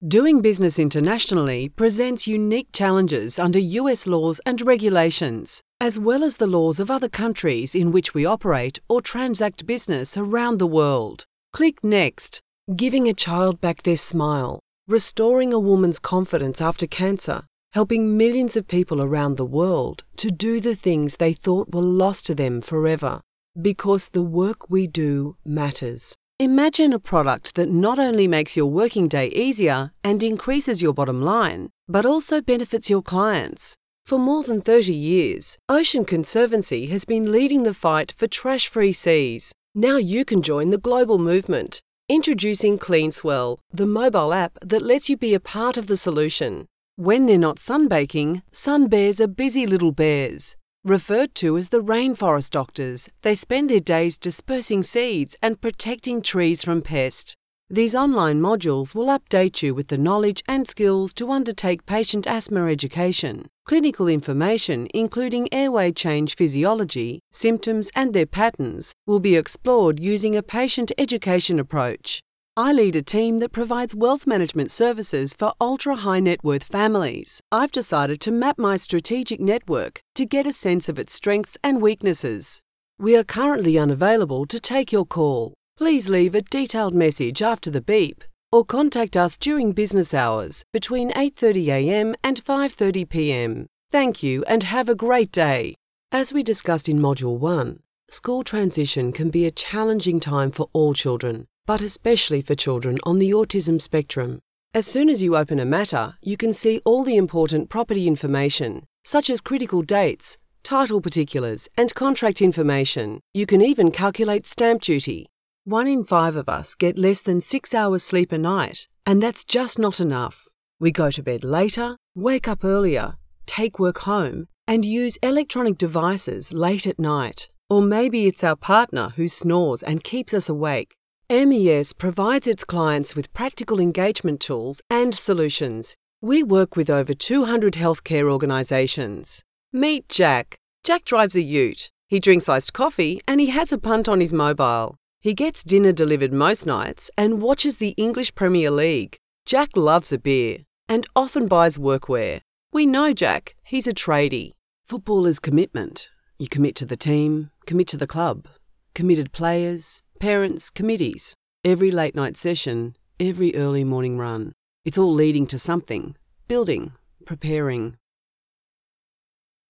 Doing business internationally presents unique challenges under US laws and regulations, as well as the laws of other countries in which we operate or transact business around the world. Click Next. Giving a child back their smile, restoring a woman's confidence after cancer, helping millions of people around the world to do the things they thought were lost to them forever. Because the work we do matters. Imagine a product that not only makes your working day easier and increases your bottom line, but also benefits your clients. For more than 30 years, Ocean Conservancy has been leading the fight for trash-free seas. Now you can join the global movement. Introducing CleanSwell, the mobile app that lets you be a part of the solution. When they're not sunbaking, sun bears are busy little bears. Referred to as the rainforest doctors, they spend their days dispersing seeds and protecting trees from pest. These online modules will update you with the knowledge and skills to undertake patient asthma education. Clinical information, including airway change physiology, symptoms and their patterns, will be explored using a patient education approach. I lead a team that provides wealth management services for ultra-high net worth families. I've decided to map my strategic network to get a sense of its strengths and weaknesses. We are currently unavailable to take your call. Please leave a detailed message after the beep or contact us during business hours between 8:30 a.m. and 5:30 p.m. Thank you and have a great day. As we discussed in Module 1, school transition can be a challenging time for all children, but especially for children on the autism spectrum. As soon as you open a matter, you can see all the important property information, such as critical dates, title particulars, and contract information. You can even calculate stamp duty. 1 in 5 of us get less than 6 hours sleep a night, and that's just not enough. We go to bed later, wake up earlier, take work home, and use electronic devices late at night. Or maybe it's our partner who snores and keeps us awake. MES provides its clients with practical engagement tools and solutions. We work with over 200 healthcare organisations. Meet Jack. Jack drives a ute. He drinks iced coffee and he has a punt on his mobile. He gets dinner delivered most nights and watches the English Premier League. Jack loves a beer and often buys workwear. We know Jack. He's a tradie. Football is commitment. You commit to the team, commit to the club. Committed players, parents, committees. Every late night session, every early morning run. It's all leading to something. Building, preparing,